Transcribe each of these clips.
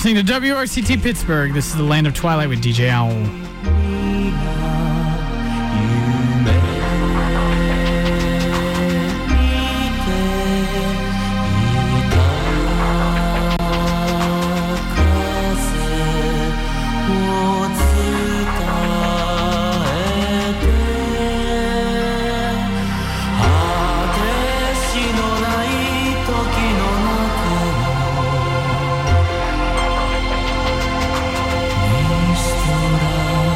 listening to WRCT Pittsburgh. This is the Land of Twilight with DJ Owl. Mistura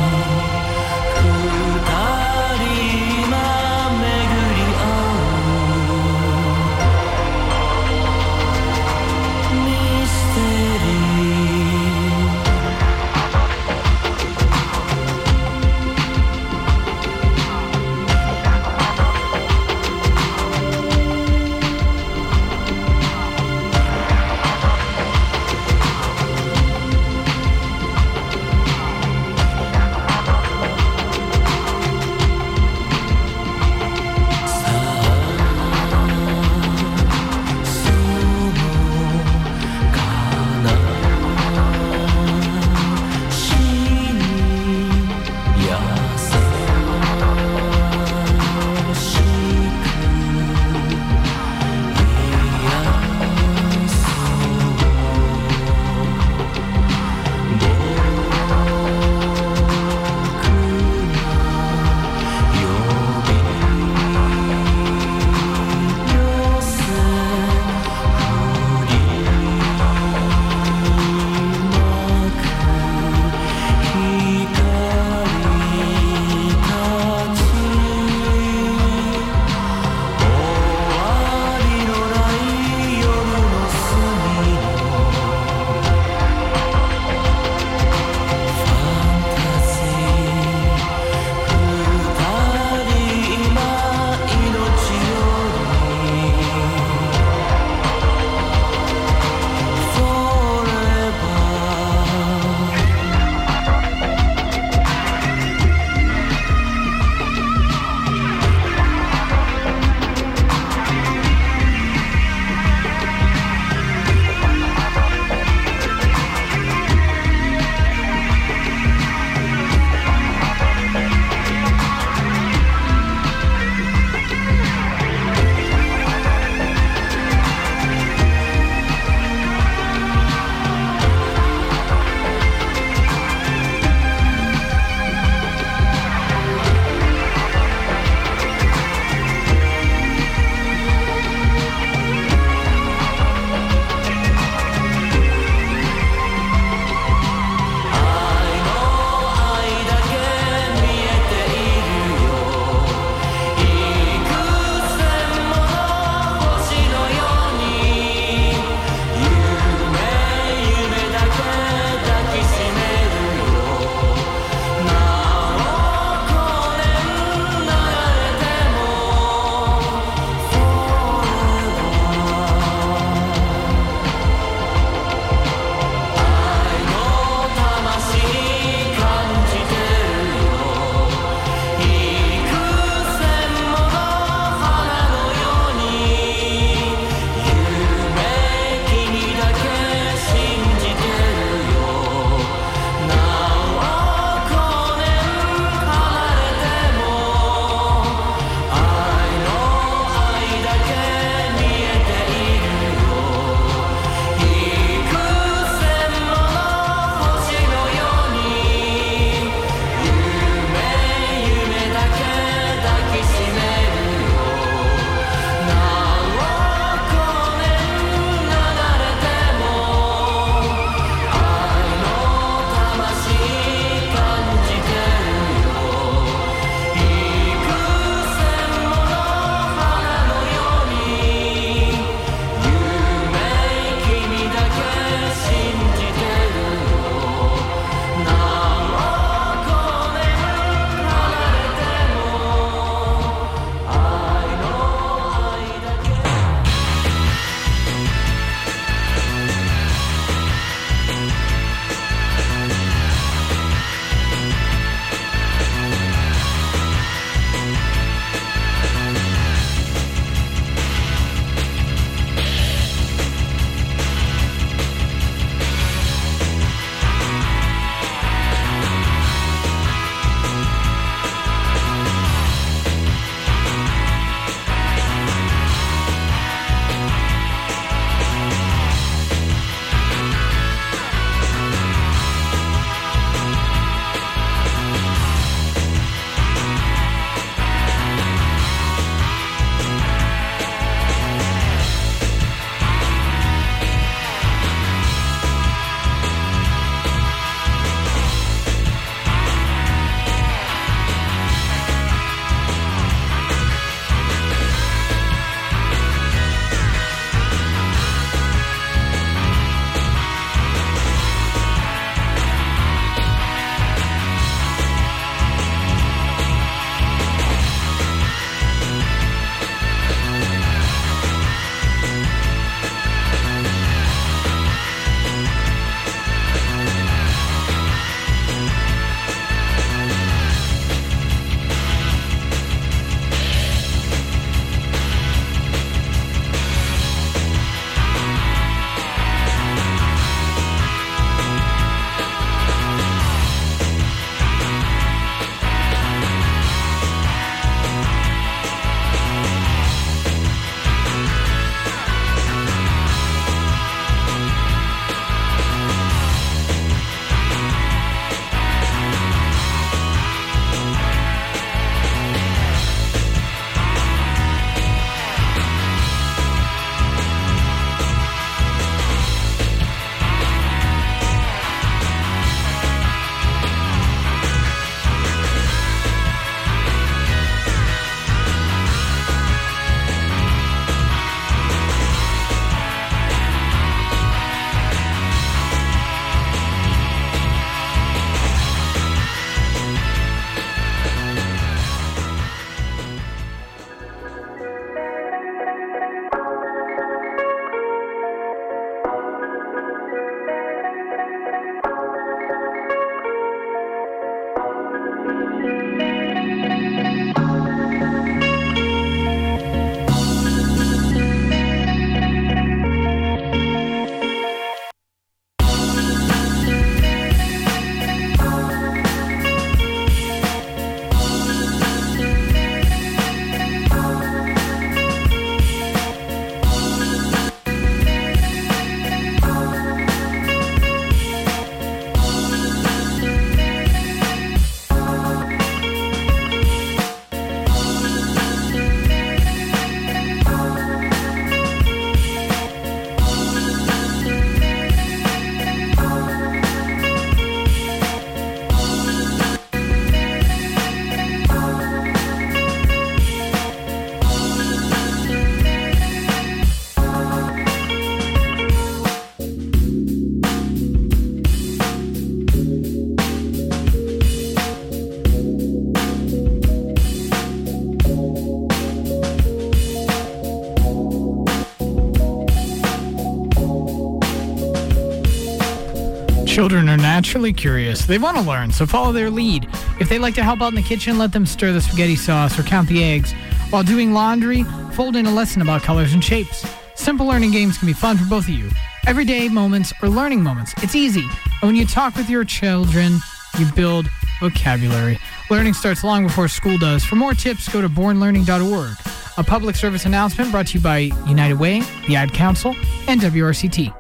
Children are naturally curious. They want to learn, so follow their lead. If they like to help out in the kitchen, let them stir the spaghetti sauce or count the eggs. While doing laundry, fold in a lesson about colors and shapes. Simple learning games can be fun for both of you. Everyday moments or learning moments. It's easy. And when you talk with your children, you build vocabulary. Learning starts long before school does. For more tips, go to bornlearning.org. A public service announcement brought to you by United Way, the Ad Council, and WRCT.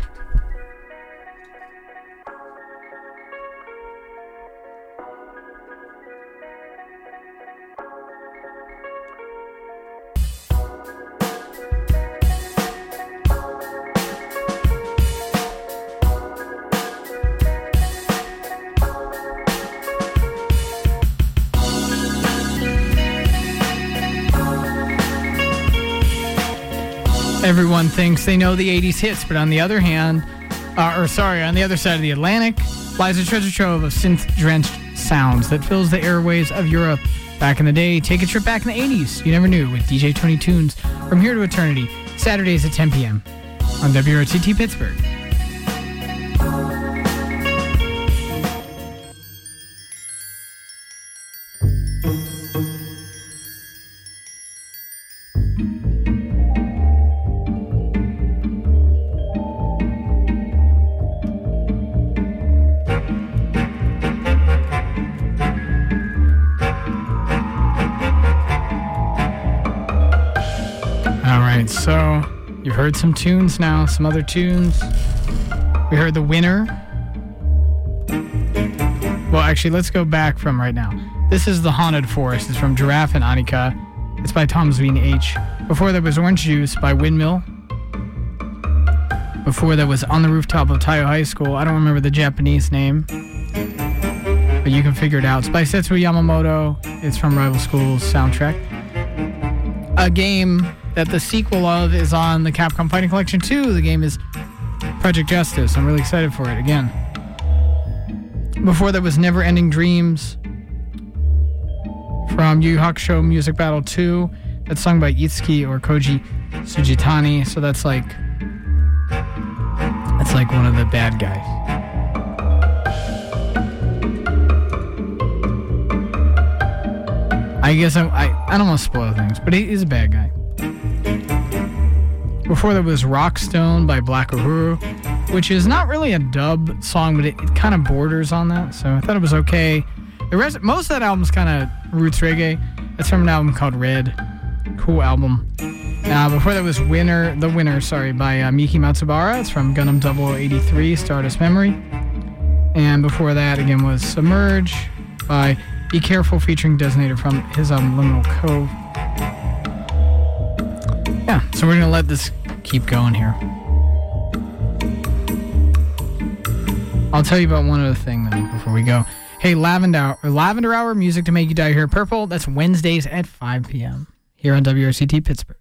Everyone thinks they know the 80s hits, but on the other hand, on the other side of the Atlantic, lies a treasure trove of synth-drenched sounds that fills the airwaves of Europe. Back in the day, take a trip back in the 80s. You never knew with DJ Tony Tunes from Here to Eternity, Saturdays at 10 p.m. on WRTT Pittsburgh. So, you've heard some tunes now, some other tunes. We heard The Winner. Well, actually, let's go back from right now. This is The Haunted Forest. It's from Giraffe and Annika. It's by Tom Zveen H. Before that was Orange Juice by Windmill. Before that was On the Rooftop of Taiyo High School. I don't remember the Japanese name, but you can figure it out. It's by Setsuo Yamamoto. It's from Rival Schools soundtrack. A game that the sequel of is on the Capcom Fighting Collection 2. The game is Project Justice. I'm really excited for it again. Before that was Never Ending Dreams from Yu Yu Hakusho Music Battle 2. That's sung by Itsuki or Koji Sujitani. So that's like one of the bad guys. I guess I don't want to spoil things, but he's a bad guy. Before that was Rockstone by Black Uhuru, which is not really a dub song, but it kind of borders on that, so I thought it was okay. Most of that album's kind of roots reggae. That's from an album called Red. Cool album. Before that was The Winner, by Miki Matsubara. It's from Gundam 0083, Stardust Memory. And before that, again, was Submerge by Be Careful, featuring Designator from his album Liminal Cove. Yeah, so we're going to let this keep going here. I'll tell you about one other thing, though, before we go. Hey, Lavender Hour, music to make you die here. Purple, that's Wednesdays at 5 p.m. here on WRCT Pittsburgh.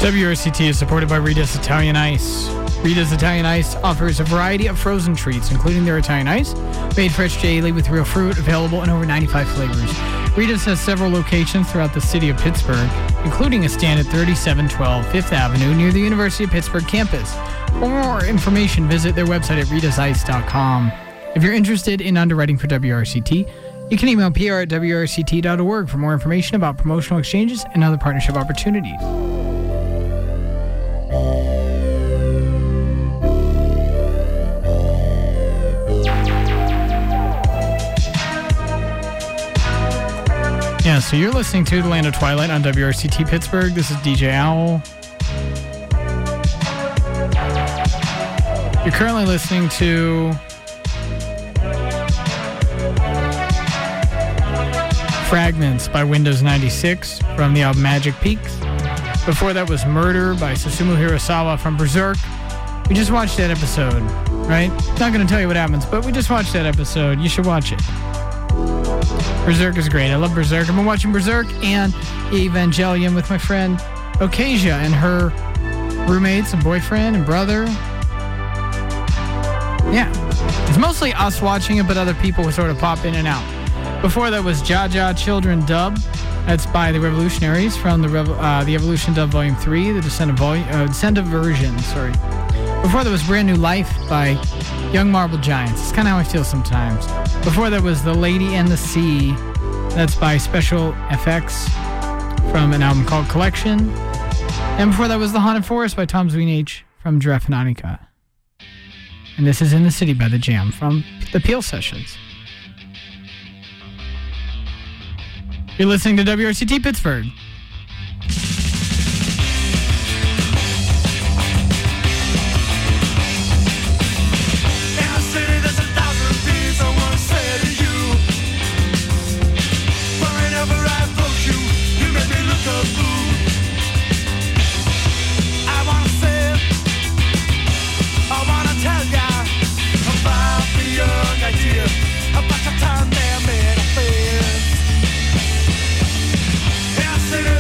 WRCT is supported by Rita's Italian Ice. Rita's Italian Ice offers a variety of frozen treats, including their Italian Ice, made fresh daily with real fruit, available in over 95 flavors. Rita's has several locations throughout the city of Pittsburgh, including a stand at 3712 Fifth Avenue near the University of Pittsburgh campus. For more information, visit their website at rita'ice.com. If you're interested in underwriting for WRCT, you can email pr@wrct.org for more information about promotional exchanges and other partnership opportunities. Yeah, so you're listening to The Land of Twilight on WRCT Pittsburgh. This is DJ Owl. You're currently listening to Fragments by Windows 96 from the album Magic Peaks. Before that was Murder by Susumu Hirasawa from Berserk. We just watched that episode, right? Not going to tell you what happens, but we just watched that episode. You should watch it. Berserk is great. I love Berserk. I've been watching Berserk and Evangelion with my friend Okasia and her roommates and boyfriend and brother. Yeah. It's mostly us watching it, but other people will sort of pop in and out. Before that was Jaja Children Dub. That's by the Revolutionaries from the Evolution Dub Volume 3, the Descent of Version, sorry. Before that was Brand New Life by Young Marble Giants. It's kind of how I feel sometimes. Before that was The Lady and the Sea. That's by Special FX from an album called Collection. And before that was The Haunted Forest by Tom Zweenich from Giraffe Nautica. And this is In the City by The Jam from the Peel Sessions. You're listening to WRCT Pittsburgh. About the time they made a face. Yeah, I said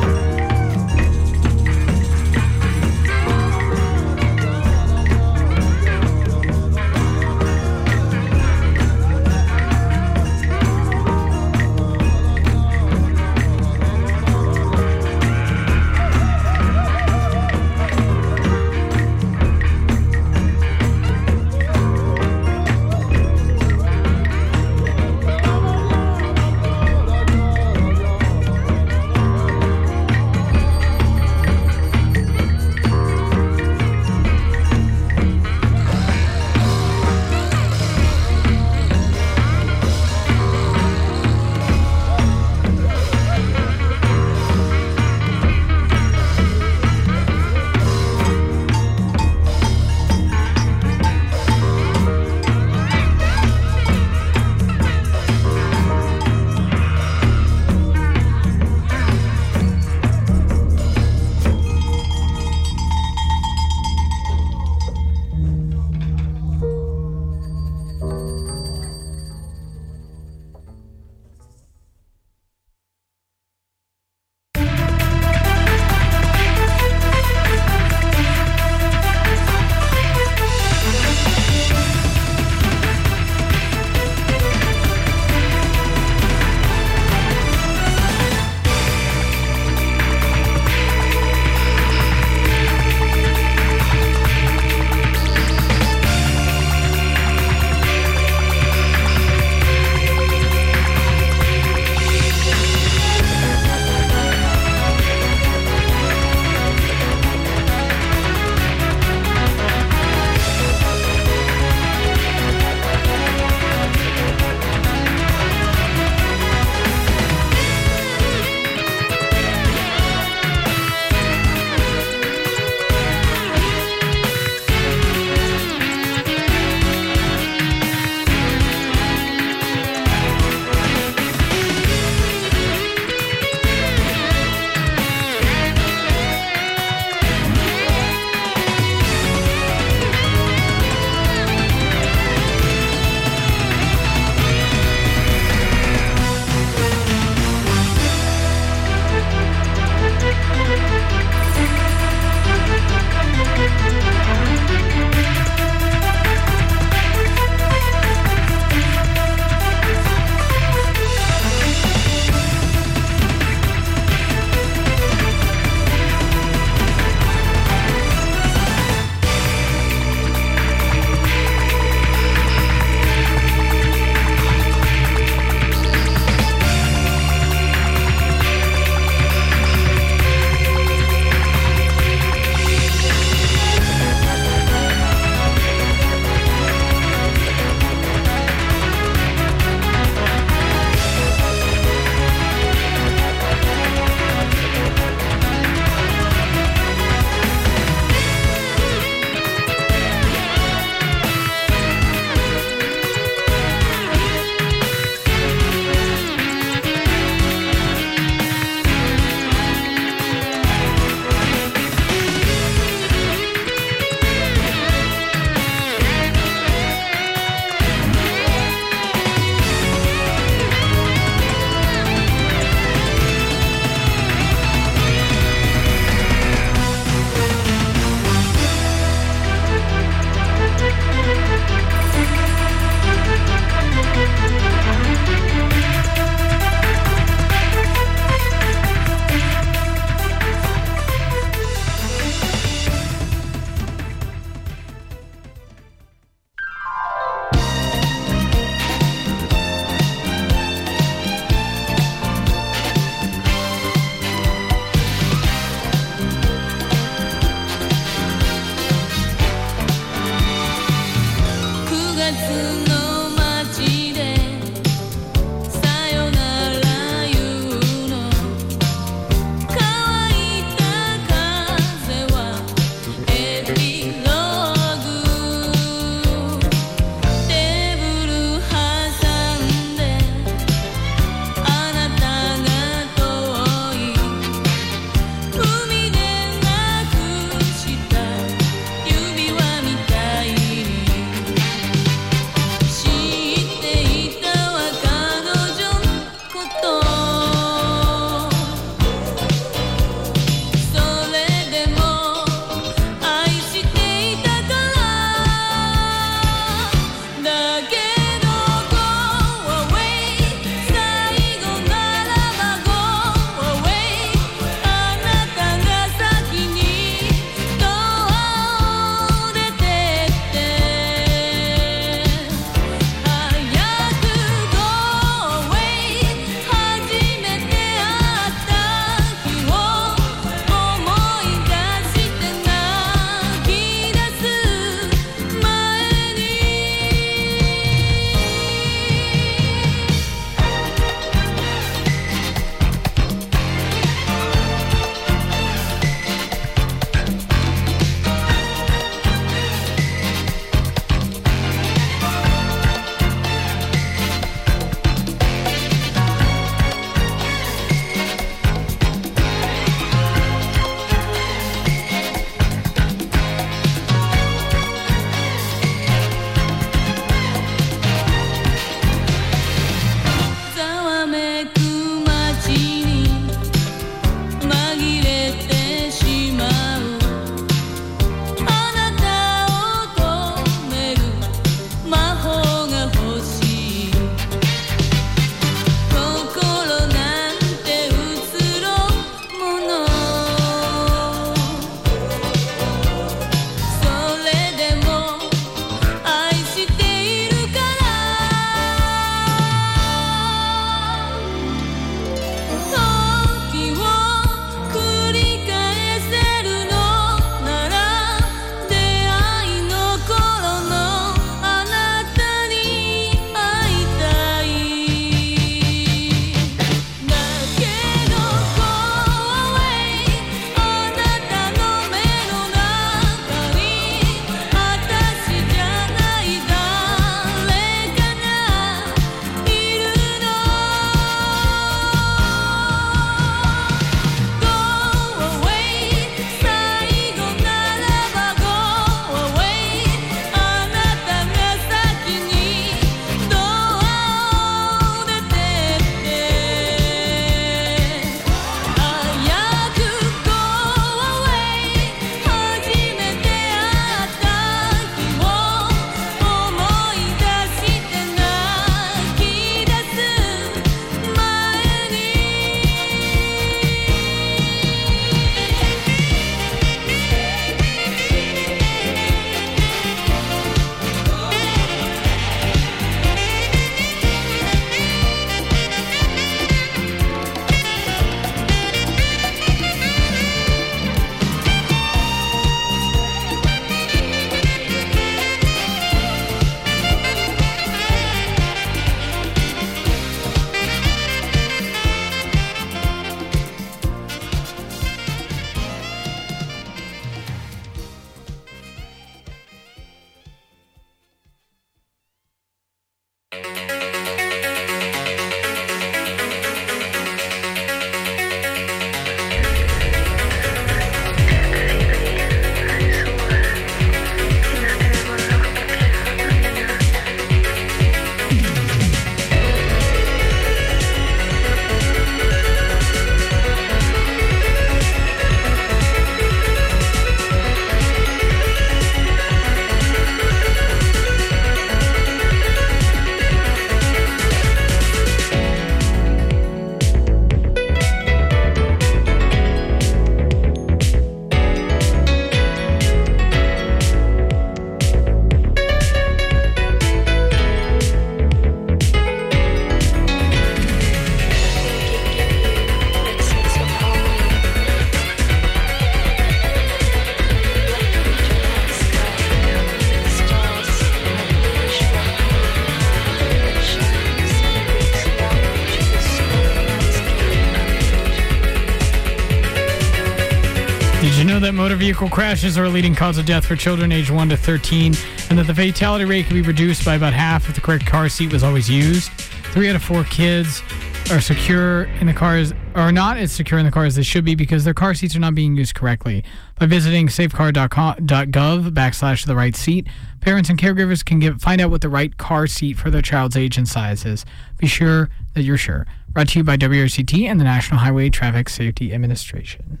know that motor vehicle crashes are a leading cause of death for children aged 1 to 13, and that the fatality rate can be reduced by about half if the correct car seat was always used. 3 out of 4 kids are secure in the cars, or not as secure in the car as they should be because their car seats are not being used correctly. By visiting safecar.gov/the right seat, parents and caregivers can find out what the right car seat for their child's age and size is. Be sure that you're sure. Brought to you by WRCT and the National Highway Traffic Safety Administration.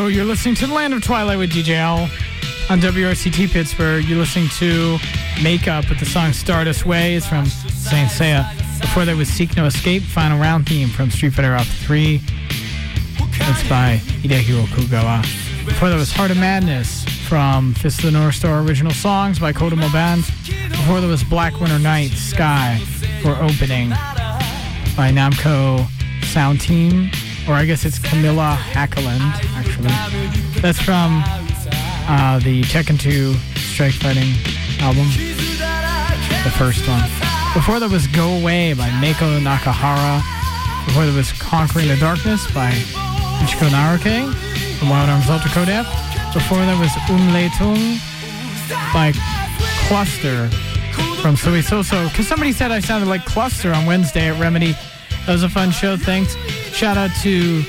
Hello, you're listening to The Land of Twilight with DJ Al on WRCT Pittsburgh. You're listening to Makeup with the song Stardust Way. It's from Saint Seiya. Before that was Seek No Escape, Final Round theme from Street Fighter Alpha 3. That's by Hidehiro Kugawa. Before that was Heart of Madness from Fist of the North Star original songs by Kodomo Band. Before that was Black Winter Night, Sky for opening by Namco Sound Team. Or I guess it's Camilla Hackeland, actually. That's from the Tekken 2 Strike Fighting album. The first one. Before that was Go Away by Meiko Nakahara. Before that was Conquering the Darkness by Ichiko Naruke from Wild Arms Ultra Codef. Before that was Leitung by Cluster from Sui Soso. Because somebody said I sounded like Cluster on Wednesday at Remedy. That was a fun show, thanks. Shout out to,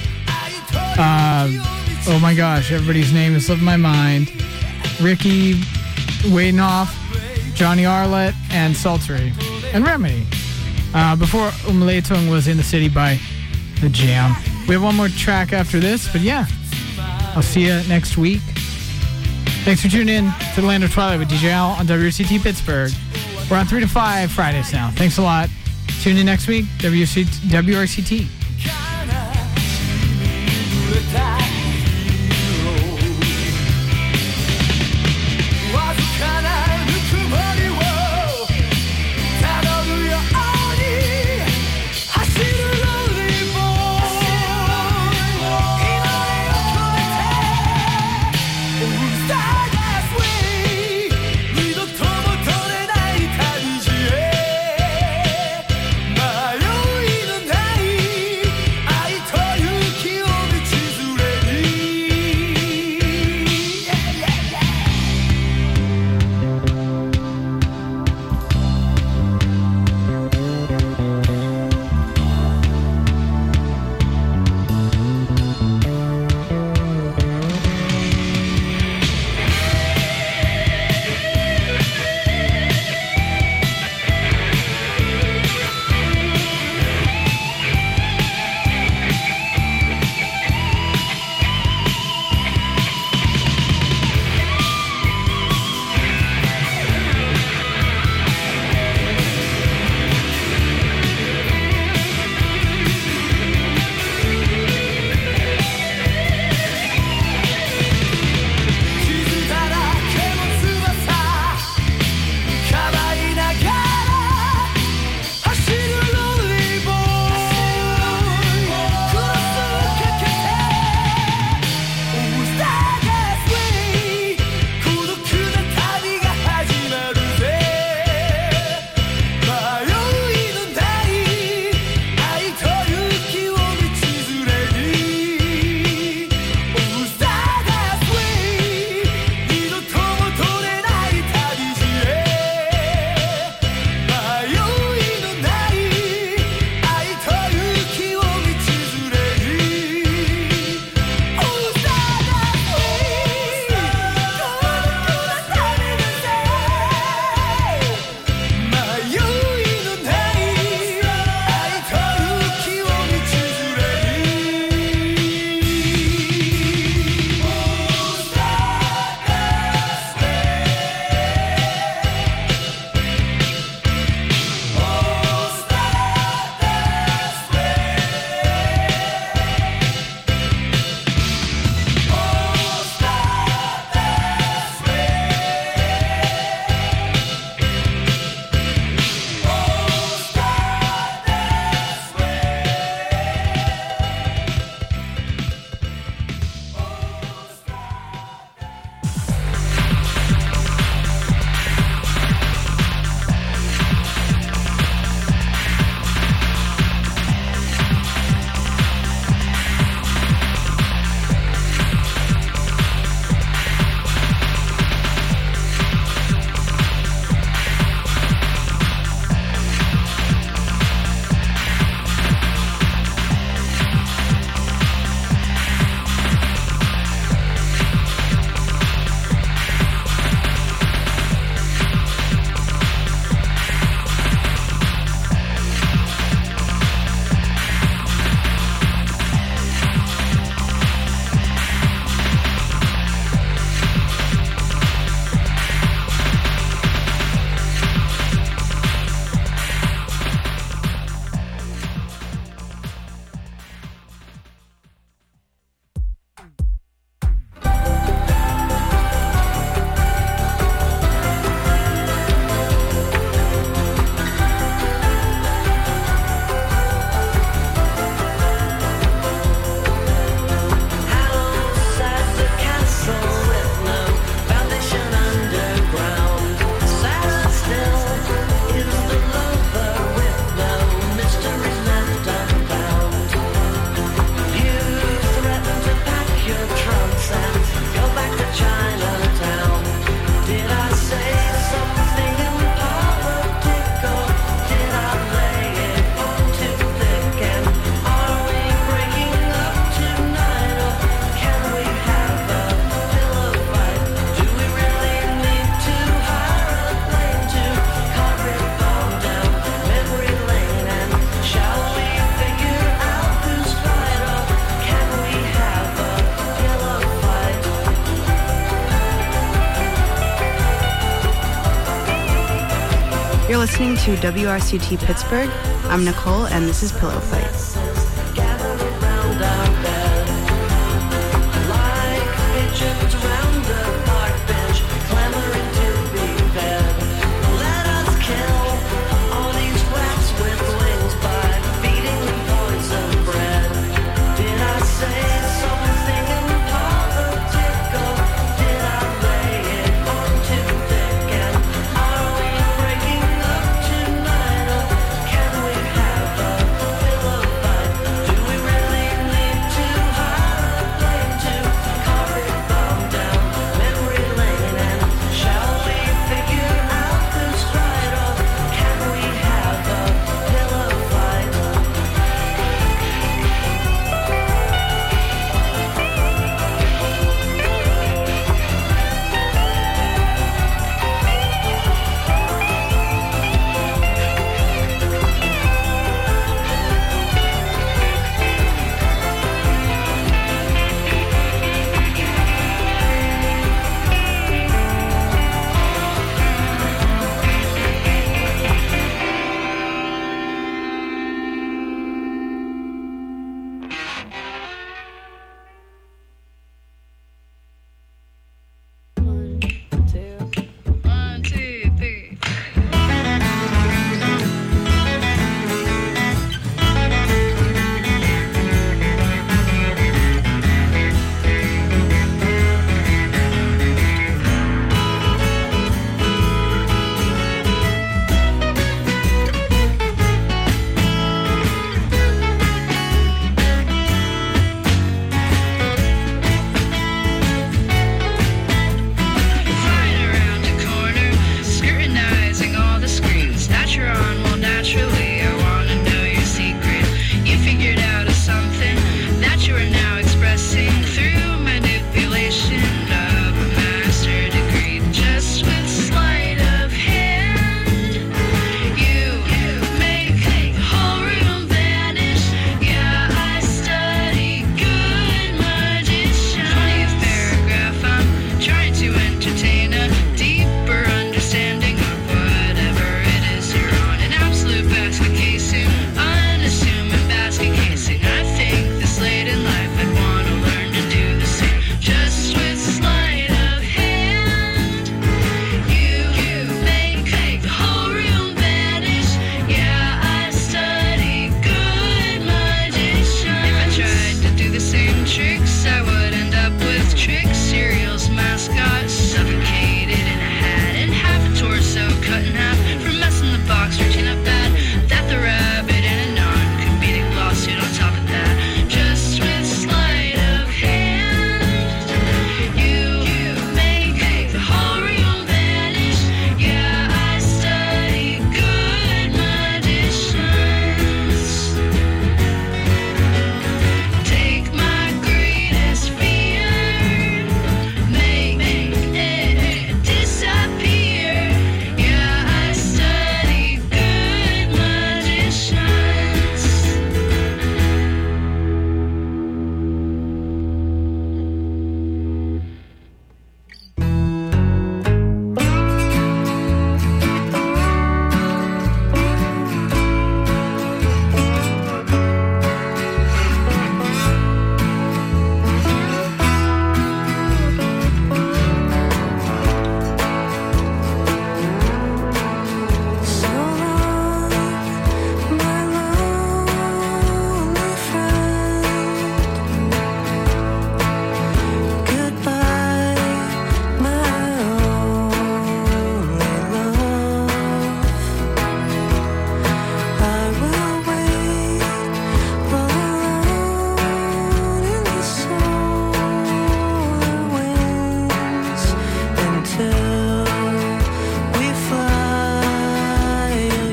oh my gosh, everybody's name is slipping my mind. Ricky Wadenoff, Johnny Arlett, and Sultry, and Remedy. Before Leitung was In the City by The Jam. We have one more track after this, but yeah, I'll see you next week. Thanks for tuning in to The Land of Twilight with DJ Al on WRCT Pittsburgh. We're on 3 to 5 Fridays now. Thanks a lot. Tune in next week, WRCT. listening to WRCT Pittsburgh. I'm Nicole, and this is Pillow Fight.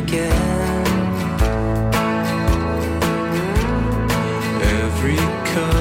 Every color